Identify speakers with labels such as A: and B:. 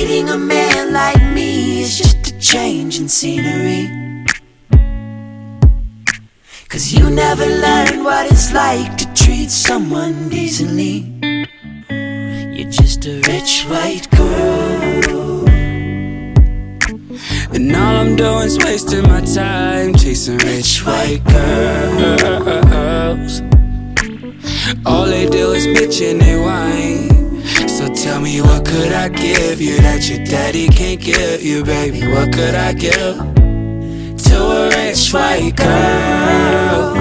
A: Dating a man like me is just a change in scenery. 'Cause you never learn what it's like to treat someone decently. You're just a rich white girl,
B: and all I'm doing is wasting my time chasing rich white girls. All they do is bitch and they whine. So tell me, what could I give you that your daddy can't give you, baby? What could I give to a rich white girl?